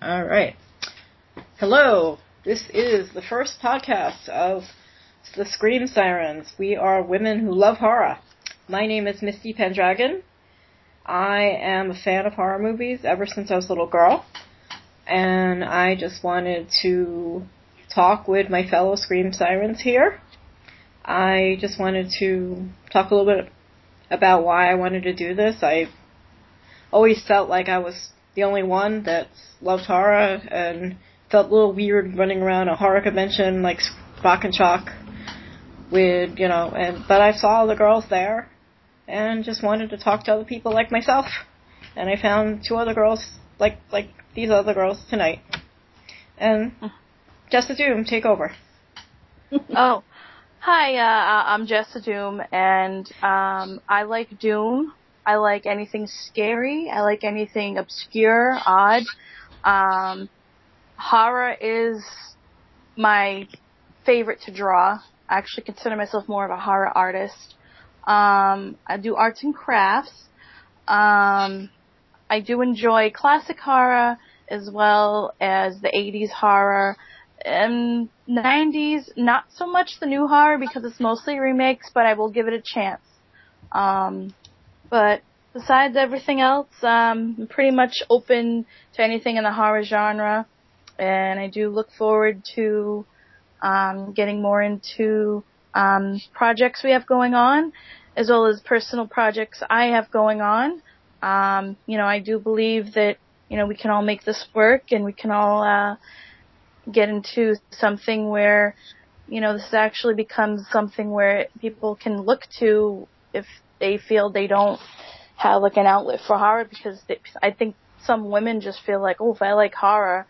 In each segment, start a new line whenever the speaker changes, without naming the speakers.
All right. Hello. This is the first podcast of the Scream Sirens. We are women who love horror. My name is Misty Pendragon. I am a fan of horror movies ever since I was a little girl. And I just wanted to talk with my fellow Scream Sirens here. I just wanted to talk a little bit about why I wanted to do this. I always felt like I was the only one that loved horror and felt a little weird running around a horror convention like Spock and Shock with, but I saw the girls there and just wanted to talk to other people like myself. And I found two other girls like these other girls tonight. And Jessa Doom, take over.
Oh, hi, I'm Jessa Doom, and I like Doom. I like anything scary. I like anything obscure, odd. Horror is my favorite to draw. I actually consider myself more of a horror artist. I do arts and crafts. I do enjoy classic horror as well as the 80s horror. And 90s, not so much the new horror because it's mostly remakes, but I will give it a chance. But besides everything else, I'm pretty much open to anything in the horror genre. And I do look forward to getting more into projects we have going on, as well as personal projects I have going on. I do believe that, we can all make this work and we can all get into something where, this actually becomes something where people can look to if they feel they don't have like an outlet for horror, because I think some women just feel like, oh, if I like horror,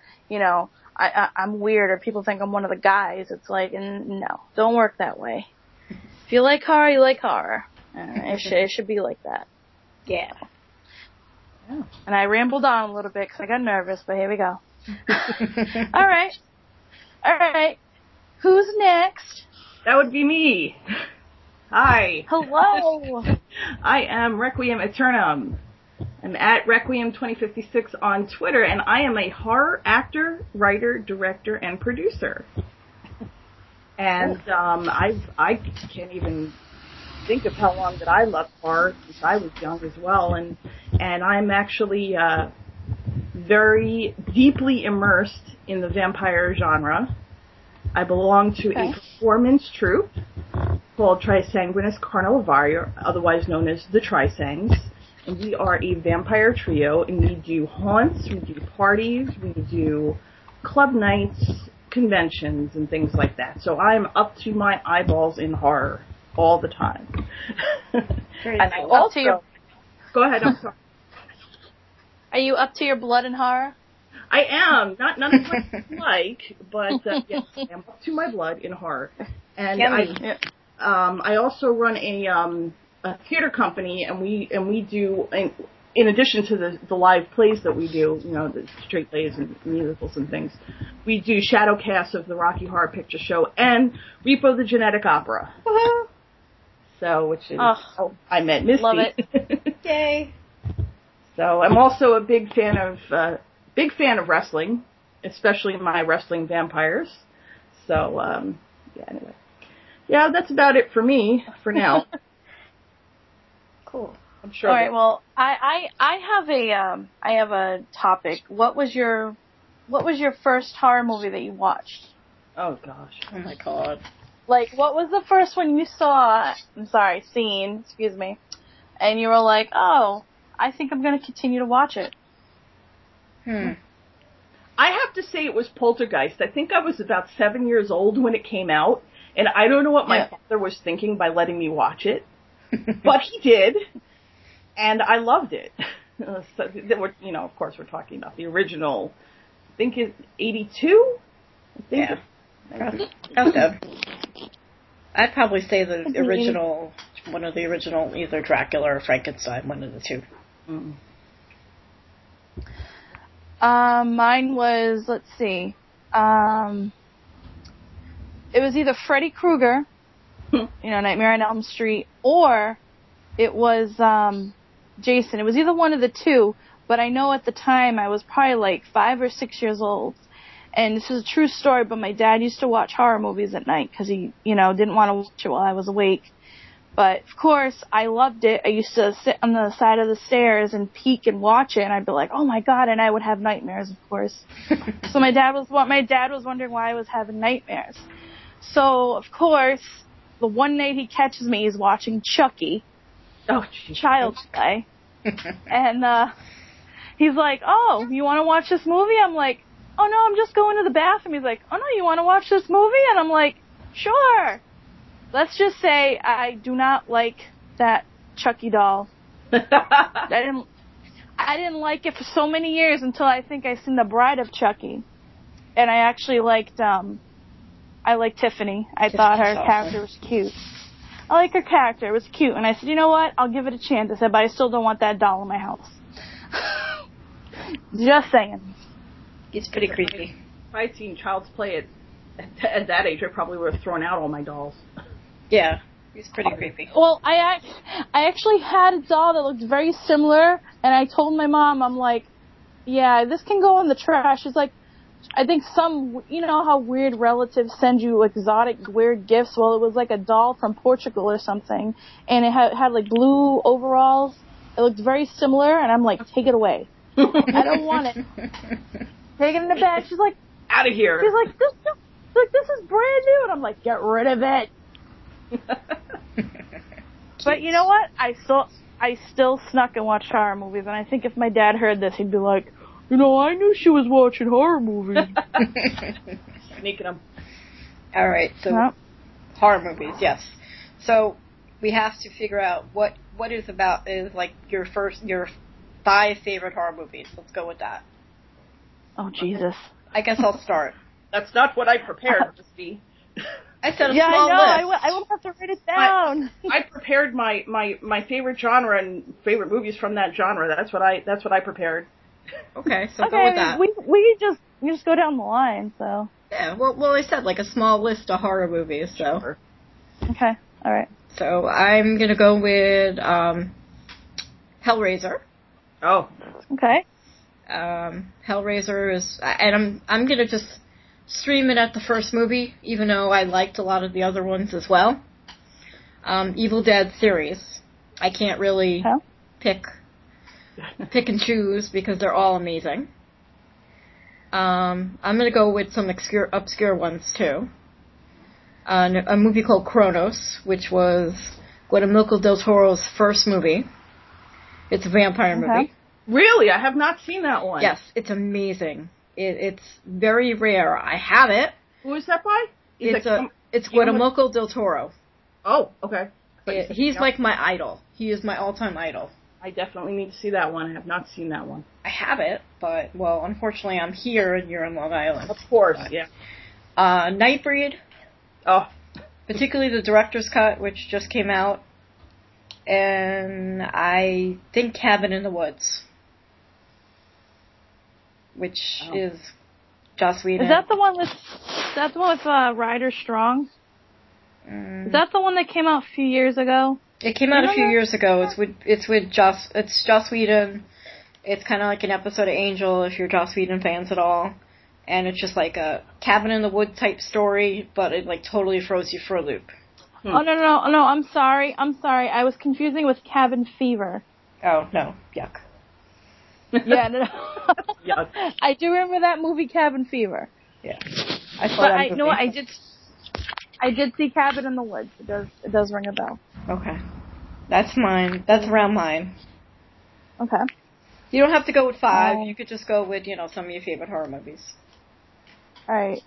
I'm weird, or people think I'm one of the guys. It's like, no, don't work that way. If you like horror, you like horror. It should be like that. Yeah. And I rambled on a little bit because I got nervous, but here we go. All right. Who's next?
That would be me. Hi.
Hello.
I am Requiem Aeternum. I'm at Requiem2056 on Twitter, and I am a horror actor, writer, director, and producer. And I can't even think of how long that I loved horror since I was young as well. And I'm actually very deeply immersed in the vampire genre. I belong to a performance troupe called Trisanguinis Carnivaliae, otherwise known as the Trisangs. And we are a vampire trio, and we do haunts, we do parties, we do club nights, conventions, and things like that. So I'm up to my eyeballs in horror all the time. And I also... Go ahead, I'm sorry.
Are you up to your blood in horror?
I am. Not as much as I like, but yes, I am up to my blood in horror. And I also run a theater company, and we do, in addition to the live plays that we do, the straight plays and musicals and things, we do shadow casts of the Rocky Horror Picture Show and Repo the Genetic Opera.
Woohoo!
So, which is I met Misty.
Love it.
Yay!
So I'm also a big fan of wrestling, especially my wrestling vampires. So anyway, that's about it for me for now.
Cool.
I'm sure.
All right. Well, I have a topic. What was your first horror movie that you watched?
Oh gosh.
Oh my god.
Like, what was the first one you saw? Seen. Excuse me. And you were like, oh, I think I'm going to continue to watch it.
I have to say it was Poltergeist. I think I was about 7 years old when it came out, and I don't know what my father was thinking by letting me watch it, but he did, and I loved it. So, of course, we're talking about the original. I think it's 82.
Yeah. I'd probably say the original, one of the original, either Dracula or Frankenstein, one of the two.
Mine was, let's see, it was either Freddy Krueger, Nightmare on Elm Street, or it was Jason. It was either one of the two, but I know at the time I was probably like 5 or 6 years old. And this is a true story, but my dad used to watch horror movies at night because he, didn't want to watch it while I was awake. But, of course, I loved it. I used to sit on the side of the stairs and peek and watch it, and I'd be like, oh, my God, and I would have nightmares, of course. So my dad was wondering why I was having nightmares. So, of course, the one night he catches me, he's watching Chucky.
Oh, geez.
Child's Play. And he's like, oh, you want to watch this movie? I'm like, oh, no, I'm just going to the bathroom. He's like, oh, no, you want to watch this movie? And I'm like, sure. Let's just say I do not like that Chucky doll. I didn't like it for so many years until I think I seen The Bride of Chucky. And I actually liked Tiffany. I thought her character was cute. I like her character. It was cute. And I said, you know what? I'll give it a chance. I said, but I still don't want that doll in my house. Just saying.
It's pretty creepy.
If I'd seen Child's Play at that age, I probably would have thrown out all my dolls.
Yeah, he's pretty creepy.
Well, I actually had a doll that looked very similar, and I told my mom, I'm like, yeah, this can go in the trash. She's like, I think how weird relatives send you exotic, weird gifts? Well, it was like a doll from Portugal or something, and it had like blue overalls. It looked very similar, and I'm like, take it away. I don't want it. Take it in the bag. She's like,
out of here.
She's like, this is brand new, and I'm like, get rid of it. But you know what? I still snuck and watched horror movies, and I think if my dad heard this, he'd be like, I knew she was watching horror movies.
Sneaking them.
All right, so horror movies, yes. So we have to figure out what is like your 5 favorite horror movies. Let's go with that.
Oh, Jesus.
I guess I'll start.
That's not what I prepared, Misty.
I said a small
I know.
list.
I will have to write it down.
I prepared my favorite genre and favorite movies from that genre. That's what I prepared.
Okay, so go with that.
We just go down the line, so.
Yeah, well, I said like a small list of horror movies, so.
Sure.
Okay, all right.
So I'm gonna go with Hellraiser.
Oh.
Okay.
Hellraiser is, and I'm gonna just stream it at the first movie, even though I liked a lot of the other ones as well. Evil Dead series. I can't really pick and choose because they're all amazing. I'm gonna go with some obscure ones too. A movie called Kronos, which was Guillermo del Toro's first movie. It's a vampire movie.
Really? I have not seen that one.
Yes, it's amazing. It's very rare. I have it.
Who is that by?
It's Guillermo del Toro.
Oh, okay.
He's like my idol. He is my all-time idol.
I definitely need to see that one. I have not seen that one.
I have it, but, well, unfortunately I'm here and you're in Long Island.
Of course, yeah.
Nightbreed.
Oh.
Particularly the director's cut, which just came out. And I think Cabin in the Woods. Which is Joss Whedon.
Is that the one with Ryder Strong? Is that the one that came out a few years ago?
It came out a few years ago. It's Joss Whedon. It's kind of like an episode of Angel if you're Joss Whedon fans at all. And it's just like a cabin in the wood type story, but it like totally throws you for a loop.
Oh, no, I'm sorry. I was confusing with Cabin Fever.
Oh, no. Yuck.
Yeah, no.
Yuck.
I do remember that movie, Cabin Fever.
Yeah. I saw that movie.
No, I did see Cabin in the Woods. It does ring a bell.
Okay. That's mine. That's around mine.
Okay.
You don't have to go with 5. You could just go with, some of your favorite horror movies.
Alright,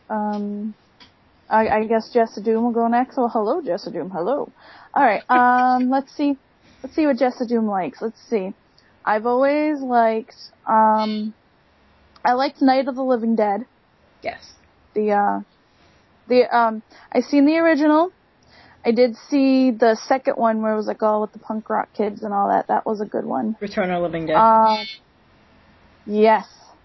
I guess Jessa Doom will go next. Well, hello, Jessa Doom. Hello. Alright, let's see what Jessa Doom likes. Let's see. I've always liked, I liked Night of the Living Dead.
Yes.
I seen the original. I did see the second one where it was like all with the punk rock kids and all that. That was a good one.
Return of the Living Dead.
Yes.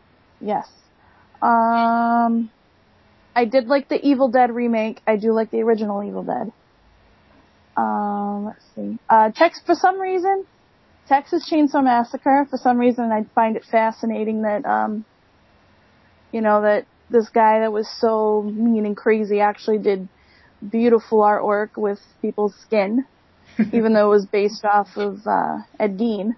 I did like the Evil Dead remake. I do like the original Evil Dead. Let's see. For some reason, Texas Chainsaw Massacre. For some reason, I find it fascinating that, that this guy that was so mean and crazy actually did beautiful artwork with people's skin, even though it was based off of Ed Gein.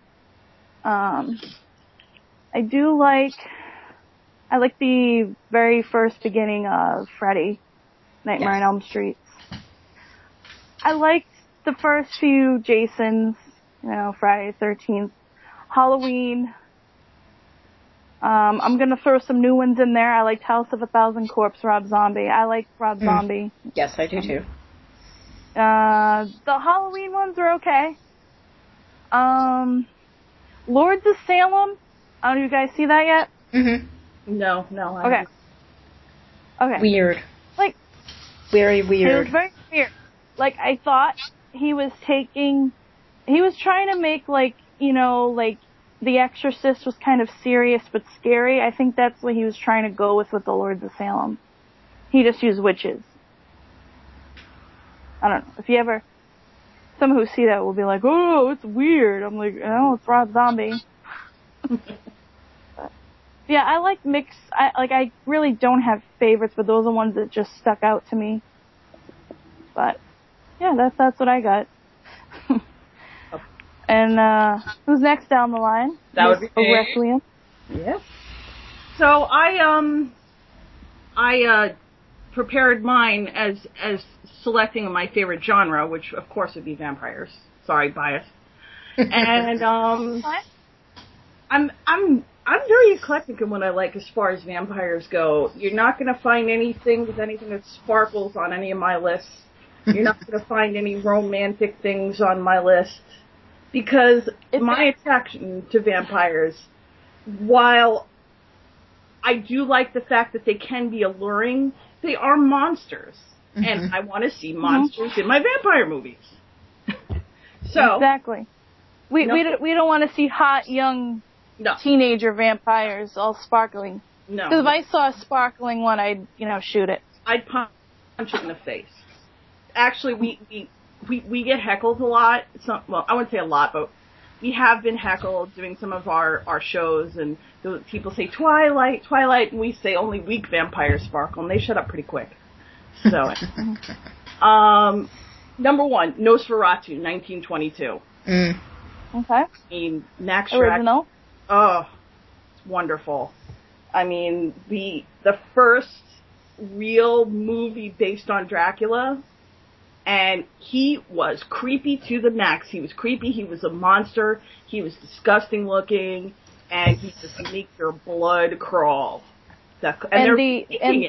I like the very first beginning of Freddy, Nightmare on Elm Street. I liked the first few Jasons, Friday the 13th, Halloween. I'm gonna throw some new ones in there. I liked House of a Thousand Corpses, Rob Zombie. I like Rob Zombie.
Yes, I do too.
The Halloween ones are okay. Lords of Salem. I don't know if you guys see that yet?
Mm-hmm.
No.
Okay.
Weird.
Like,
very weird.
It was very weird. Like, I thought he was trying to make, The Exorcist was kind of serious but scary. I think that's what he was trying to go with the Lords of Salem. He just used witches. I don't know. If you ever, someone who see that will be like, oh, it's weird. I'm like, oh, it's Rob Zombie. Yeah, I like mixed. I really don't have favorites, but those are the ones that just stuck out to me. But yeah, that's what I got. And who's next down the line?
That would be
Requiem.
Yes. So I prepared mine as selecting my favorite genre, which of course would be vampires. Sorry, bias. And I'm very eclectic in what I like as far as vampires go. You're not going to find anything that sparkles on any of my lists. You're not going to find any romantic things on my list. Because my attraction to vampires, while I do like the fact that they can be alluring, they are monsters. Mm-hmm. And I want to see monsters in my vampire movies. So
exactly. We don't want to see hot, young teenager vampires all sparkling.
No.
Because if I saw a sparkling one, I'd, shoot it.
I'd punch it in the face. Actually, we get heckled a lot. I wouldn't say a lot, but we have been heckled doing some of our shows, and people say Twilight, and we say only weak vampires sparkle, and they shut up pretty quick. So, number one, Nosferatu, 1922.
Okay.
I mean, Max Schreck.
Original.
Oh, it's wonderful. I mean, the first real movie based on Dracula. And he was creepy to the max. He was creepy. He was a monster. He was disgusting looking, and he just made your blood crawl. The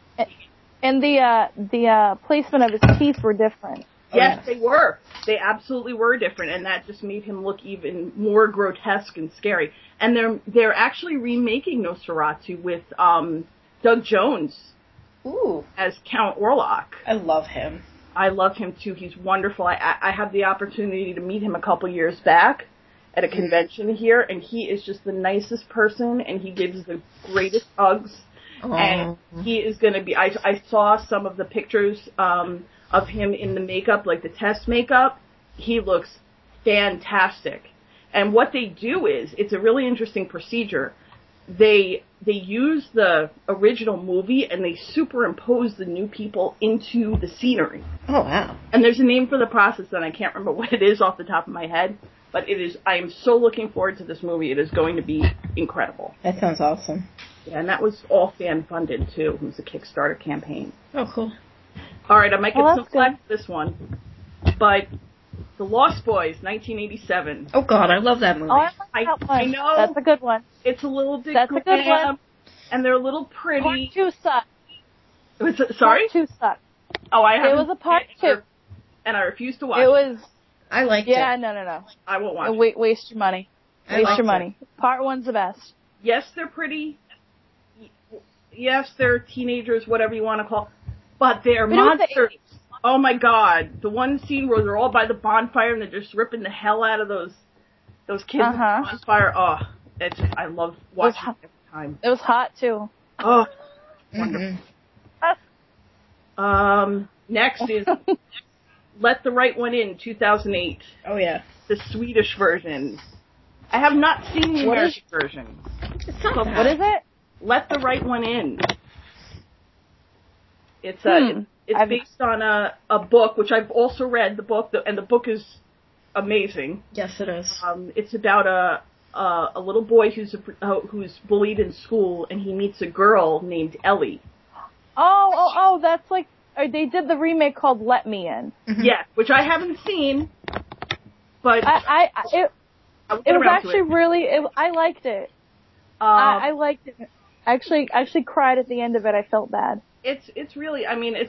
placement of his teeth were different.
Yes, they were. They absolutely were different, and that just made him look even more grotesque and scary. And they're actually remaking Nosferatu with Doug Jones as Count Orlok.
I love him.
I love him too. He's wonderful. I had the opportunity to meet him a couple years back at a convention here, and he is just the nicest person, and he gives the greatest hugs. Aww. And he is going to be. I saw some of the pictures of him in the makeup, like the test makeup. He looks fantastic. And what they do is, it's a really interesting procedure. They use the original movie and they superimpose the new people into the scenery.
Oh, wow.
And there's a name for the process and I can't remember what it is off the top of my head, but I am so looking forward to this movie. It is going to be incredible.
That sounds awesome.
Yeah, and that was all fan funded too. It was a Kickstarter campaign.
Oh, cool.
All right, I might get some flack for this one, but The Lost Boys, 1987.
Oh God, I love that movie.
Oh, I know. That's a good one.
It's a little bit
That's a good one.
And they're a little pretty.
Part 2 sucked.
Sorry?
Part 2 sucked.
Oh, I haven't.
It was a part 2.
And I refuse to watch
it.
I liked it.
Yeah, no.
I won't watch it.
Waste your money. Waste your money. Part 1's the best.
Yes, they're pretty. Yes, they're teenagers, whatever you want to call. But they're monsters. Oh my God. The one scene where they're all by the bonfire and they're just ripping the hell out of those kids at the bonfire. Oh, I love watching it every time.
It was hot too.
Oh, wonderful. Next is Let the Right One In, 2008.
Oh, yeah.
The Swedish version. I have not seen the American version.
It's not bad.
What is it?
Let the Right One In. It's based on a book, which I've also read, the book, and the book is amazing.
Yes, it is.
It's about a little boy who's bullied in school, and he meets a girl named Ellie.
Oh, that's like, they did the remake called Let Me In.
Mm-hmm.
Yes, which I haven't seen, but
it was actually really, I liked it. I liked it. I actually cried at the end of it. I felt bad.
It's really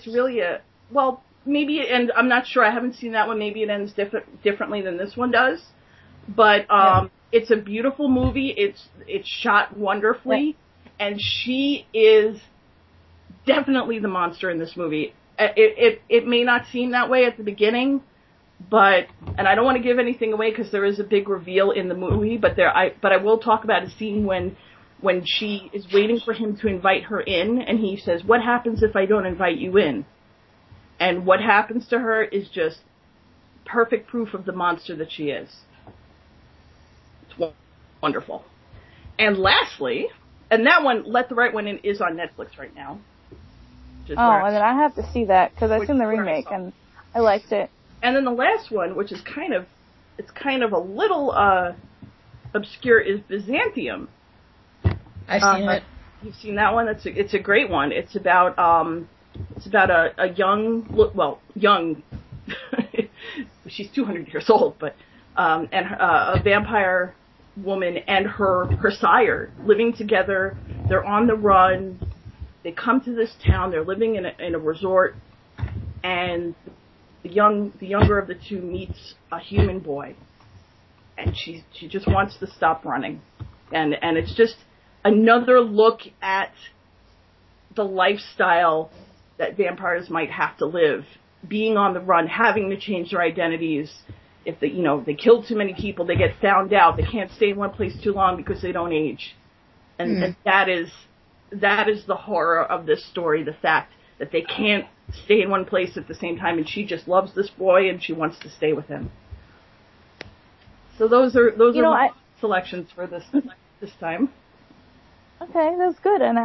maybe it ends, I'm not sure, I haven't seen that one, maybe it ends differently than this one does, but it's a beautiful movie, it's shot wonderfully, and she is definitely the monster in this movie. It may not seem that way at the beginning, and I don't want to give anything away because there is a big reveal in the movie, but I will talk about a scene when she is waiting for him to invite her in, and he says, "What happens if I don't invite you in?" And what happens to her is just perfect proof of the monster that she is. It's wonderful. And lastly, and that one, Let the Right One In, is on Netflix right now.
And then I have to see that because I've seen the remake and I liked it.
And then the last one, which is kind of a little obscure, is Byzantium.
I've seen it.
You've seen that one? It's a great one. It's about a young, she's 200 years old, but and a vampire woman and her sire living together. They're on the run. They come to this town. They're living in a resort, and the younger of the two meets a human boy, and she just wants to stop running, and it's just another look at the lifestyle that vampires might have to live, being on the run, having to change their identities. If they kill too many people, they get found out. They can't stay in one place too long because they don't age, and that is the horror of this story. The fact that they can't stay in one place at the same time, and she just loves this boy and she wants to stay with him. So those are my selections for this time.
Okay, that's good. And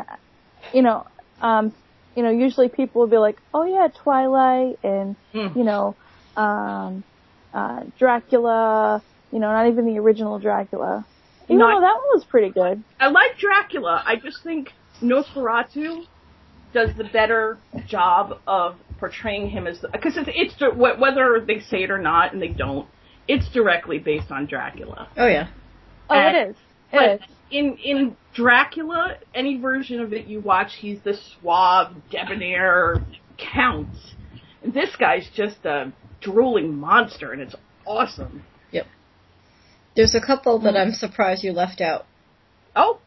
usually people will be like, "Oh yeah, Twilight," and Dracula. Not even the original Dracula. Even though that one was pretty good.
I like Dracula. I just think Nosferatu does the better job of portraying him as, because it's whether they say it or not, and they don't, it's directly based on Dracula.
Oh yeah.
It is. It is.
In Dracula, any version of it you watch, he's the suave, debonair count. And this guy's just a drooling monster, and it's awesome.
Yep. There's a couple that I'm surprised you left out.
Oh?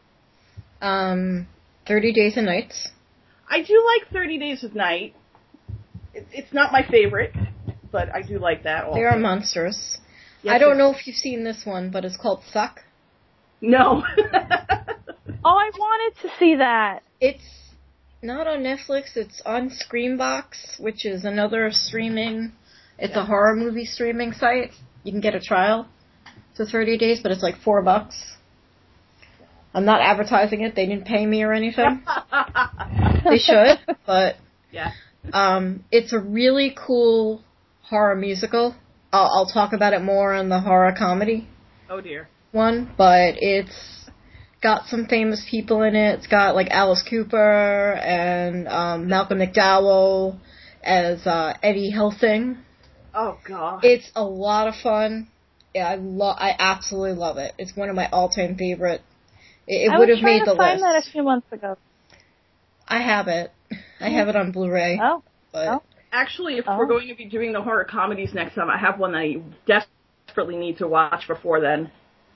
30 Days and Nights.
I do like 30 Days of Night. It's not my favorite, but I do like that also.
They are monsters.
Yes,
I don't know if you've seen this one, but it's called Suck.
No.
Oh, I wanted to see that.
It's not on Netflix. It's on Screambox, which is another streaming. It's a horror movie streaming site. You can get a trial for 30 days, but it's like $4. I'm not advertising it. They didn't pay me or anything. They should, but
yeah.
It's a really cool horror musical. I'll talk about it more on the horror comedy.
Oh dear.
One, but it's got some famous people in it. It's got like Alice Cooper and Malcolm McDowell as Eddie Helsing.
Oh god.
It's a lot of fun. Yeah, I absolutely love it. It's one of my all-time favorite. It would have made the list. I was trying to find that
a few months ago.
I have it. I have it on Blu-ray.
Oh.
But
actually, if we're going to be doing the horror comedies next time, I have one that I desperately need to watch before then.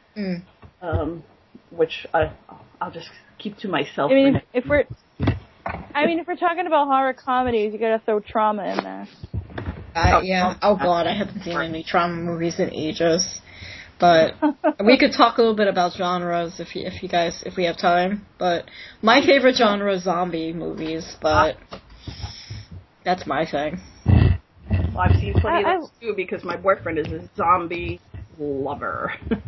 Which I'll just keep to myself.
I mean, if we're talking about horror comedies, you gotta throw Trauma in there.
Yeah. Oh god, I haven't seen any trauma movies in ages. But we could talk a little bit about genres if we have time. But my favorite genre is zombie movies, but that's my thing.
Well, I've seen plenty of those too because my boyfriend is a zombie lover.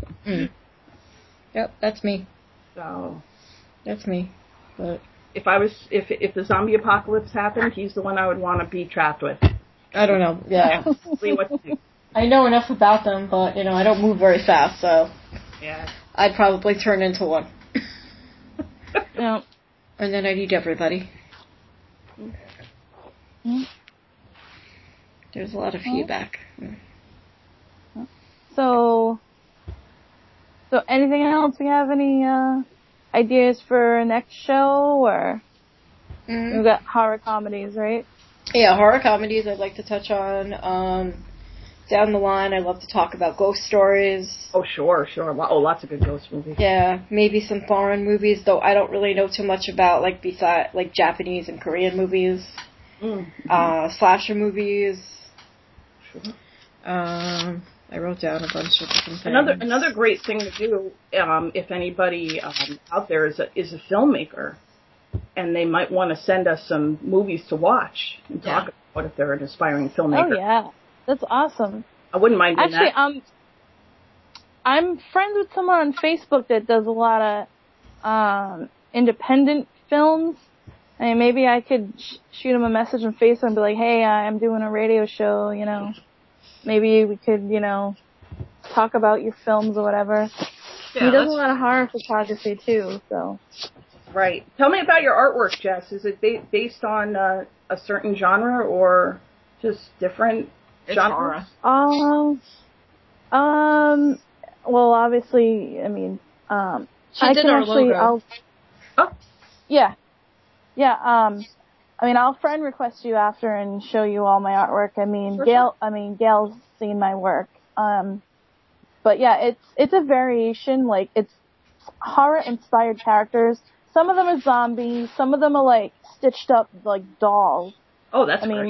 Yep, that's me.
So
that's me. But
if the zombie apocalypse happened, he's the one I would want to be trapped with.
I don't know. Yeah.
See what to do.
I know enough about them, but I don't move very fast, so
yeah,
I'd probably turn into one.
Yeah.
And then I'd eat everybody.
Mm-hmm.
There's a lot of feedback.
So anything else? We have any ideas for next show, or we've got horror comedies, right?
Yeah, horror comedies I'd like to touch on. Down the line, I'd love to talk about ghost stories.
Oh, sure. Oh, lots of good ghost movies.
Yeah, maybe some foreign movies, though I don't really know too much about, besides Japanese and Korean movies.
Mm-hmm.
Slasher movies.
Sure.
I wrote down a bunch of different things.
Another great thing to do, if anybody out there is a filmmaker, and they might want to send us some movies to watch and talk about if they're an aspiring filmmaker.
Oh yeah, that's awesome.
I wouldn't mind doing that.
Actually, I'm friends with someone on Facebook that does a lot of independent films. I mean, maybe I could shoot him a message on Facebook and be like, "Hey, I'm doing a radio show. Maybe we could, talk about your films or whatever." Yeah, he does a lot of horror photography too, so.
Right. Tell me about your artwork, Jess. Is it based on a certain genre or just different genres?
Well, obviously, I mean,
she did our logo.
Yeah. I mean, I'll friend request you after and show you all my artwork. I mean, Gail's seen my work. But yeah, it's a variation. It's horror inspired characters. Some of them are zombies. Some of them are stitched up dolls.
Oh, that's great.